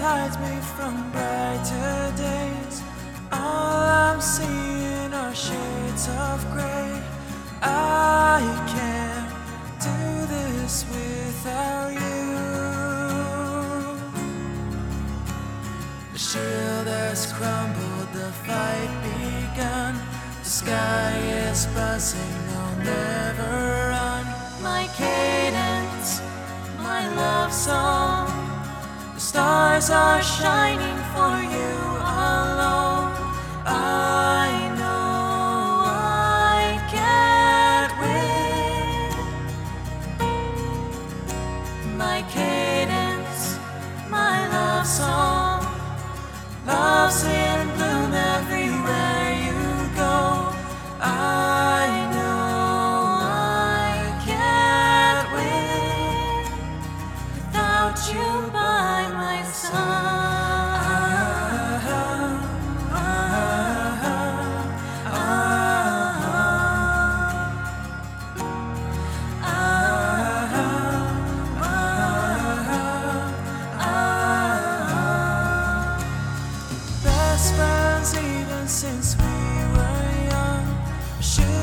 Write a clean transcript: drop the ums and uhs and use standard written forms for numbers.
hides me from brighter days. All I'm seeing are shades of gray. I can't do this without you. The shield has crumbled, the fight begun. The sky is buzzing, I'll never run. My cadence, my love song. The stars are shining for you alone. I know I can't win. My cadence, my love song. Love's in bloom everywhere you go. I know I can't win without you by my side. Best friends even since we were young. Should